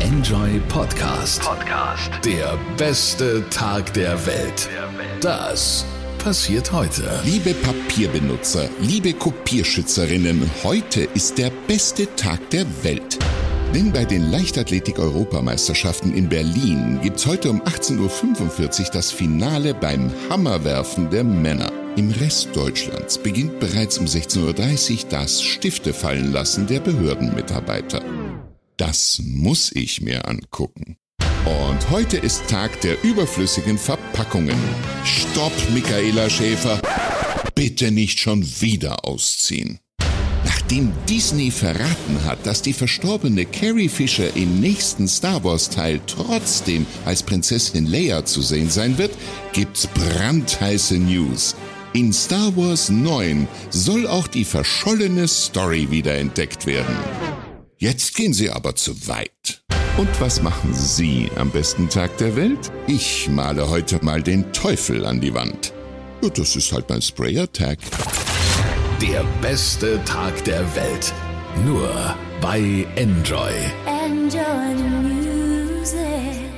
Enjoy Podcast. Der beste Tag der Welt. Das passiert heute. Liebe Papierbenutzer, liebe Kopierschützerinnen, heute ist der beste Tag der Welt. Denn bei den Leichtathletik-Europameisterschaften in Berlin gibt's heute um 18.45 Uhr das Finale beim Hammerwerfen der Männer. Im Rest Deutschlands beginnt bereits um 16.30 Uhr das Stiftefallenlassen der Behördenmitarbeiter. Das muss ich mir angucken. Und heute ist Tag der überflüssigen Verpackungen. Stopp, Michaela Schäfer! Bitte nicht schon wieder ausziehen. Nachdem Disney verraten hat, dass die verstorbene Carrie Fisher im nächsten Star Wars Teil trotzdem als Prinzessin Leia zu sehen sein wird, gibt's brandheiße News. In Star Wars 9 soll auch die verschollene Story wiederentdeckt werden. Jetzt gehen sie aber zu weit. Und was machen Sie am besten Tag der Welt? Ich male heute mal den Teufel an die Wand. Ja, das ist halt mein Sprayer-Tag. Der beste Tag der Welt. Nur bei Enjoy. Enjoy the music.